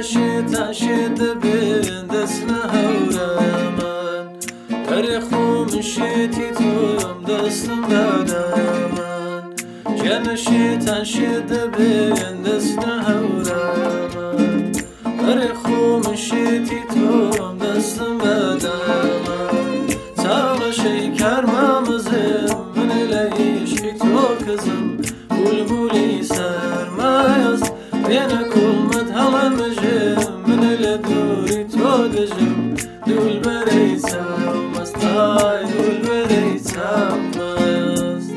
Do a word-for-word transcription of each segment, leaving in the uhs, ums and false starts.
شێتان شێت دەبێن دەستنە هەورەمان هەرێ خۆ من شێتی تۆم دەستم دادامان گیانە شێتان شێت دەبێن دەستنە هەورەمان هەرێ خۆ من شێتی تۆم دەستم دادامان چاوەشەی کارمامەزم منە لە عیشقی تۆ کەزم بولبولی سەرمایەست بێنە کوڵمت هەڵەمەژێم منە لە دووری تۆ دەژم دولبەرەی چاومەستای دولبەرەی چاومەست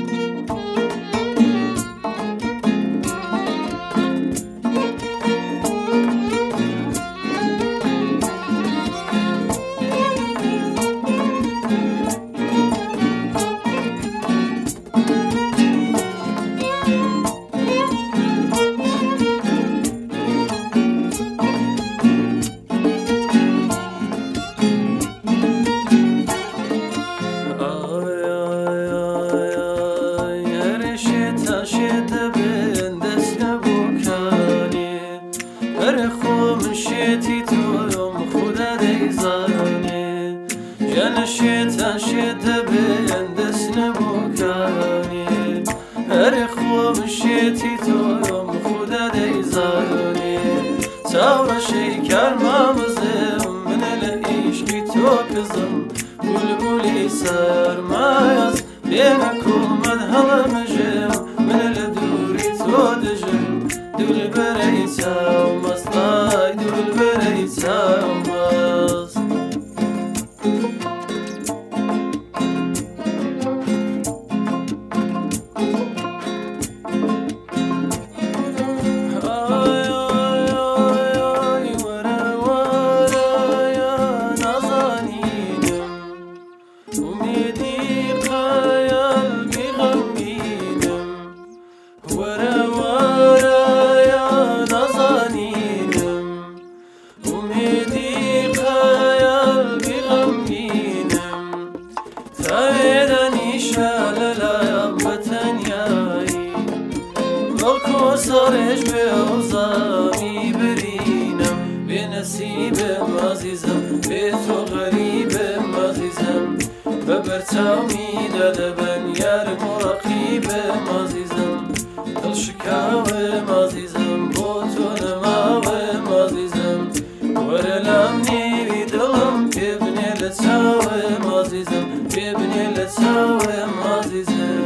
هەرێ خۆ من شێتی تۆم خودە دەیزانێ گیانە شێتان شێت دەبێن دەست نەبووکانێ هەرێ خۆ من شێتی تۆم خودە دەیزانێ چاوەشەی کارمامەزم منە لە عیشقی تۆ کەزم بولبولی سەرمایەست بێنە کوڵمت هەڵەمەژێم منە لە دووری تۆ دەژم دولبەرەی چاومەستای دولبەرەی چاومەست سارش به اوزانی برینم به نصیبم عزیزم به تو غریبم عزیزم به برچاوی داده بن یار مراقیبم عزیزم دل شکاوم عزیزم با تو نماوم عزیزم ورلم نیوی دلم ببنی لچاوم عزیزم ببنی لچاوم عزیزم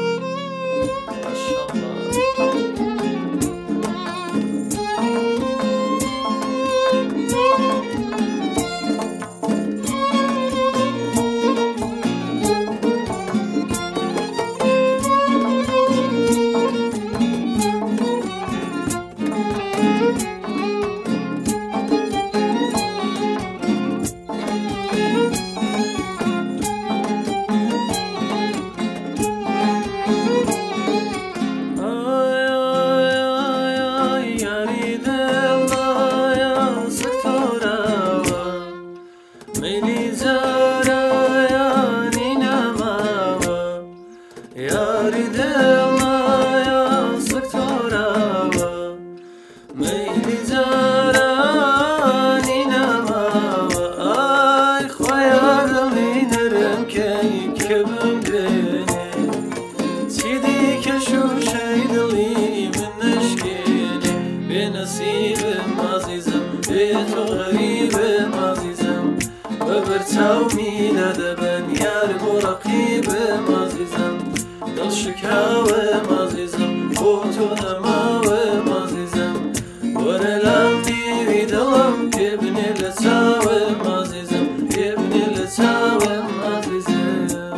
یاری دڵمایە سکتۆراوە مەیلی جارانی نەماوە ئای خۆیا دڵی نەرمکەی کە بمبێنێ چی دیکە شوشەی دڵی من نەشکێنێ بێ نەسیبم عەزیزم بێ تۆ غەریبم عەزیزم بە بەرچاومی نەدەبەن یار بۆ ڕەقیبم عەزیزم دل شکاوم عزیزم بۆ تۆ نەماوم عزیزم وەرە لام نیوی دڵم پێبنێ لە چاوم عزیزم پێبنێ لە چاوم عزیزم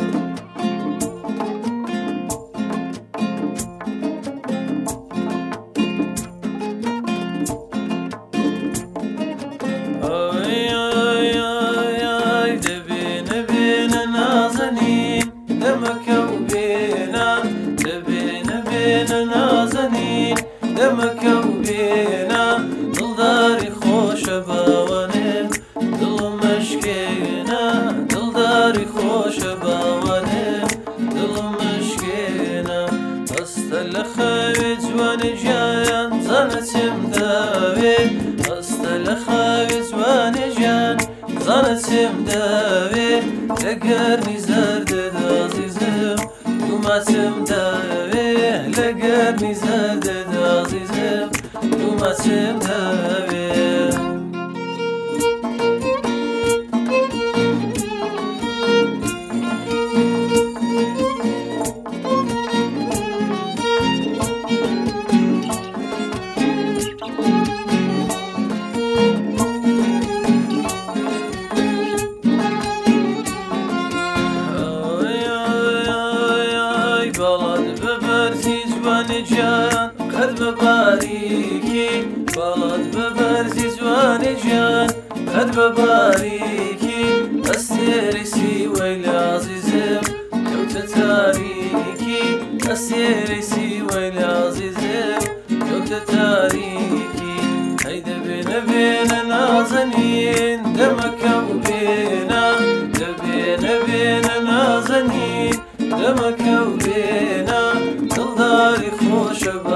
ئای ئای ئای ئای دەبێنە بێنە نازەنین دەمەکە و دەمەکە و بێنە دڵ لەگەرنی زەردت عەزیزم دوومەچم دەوێ لەگەرنی زەردت عەزیزم دوومەچم دەوێ جان قد بباريكي بلد ببرزي جواني جان قد بباريكي السيرسي ويل عزيزم كوت تاريكي السيرسي ويل عزيزم كوت تاريكي هيدا بينا بينا نازنين دمك وبينا دبينا بينا نازنين دمك وبينا دلداري خوش